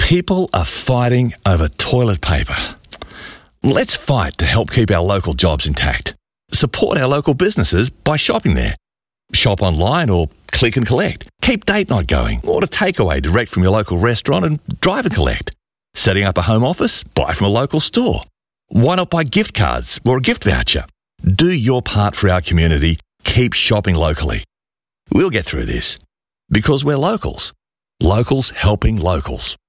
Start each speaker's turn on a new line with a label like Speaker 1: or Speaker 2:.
Speaker 1: People are fighting over toilet paper. Let's fight to help keep our local jobs intact. Support our local businesses by shopping there. Shop online or click and collect. Keep date night going. Order takeaway direct from your local restaurant and drive and collect. Setting up a home office? Buy from a local store. Why not buy gift cards or a gift voucher? Do your part for our community. Keep shopping locally. We'll get through this because we're locals. Locals helping locals.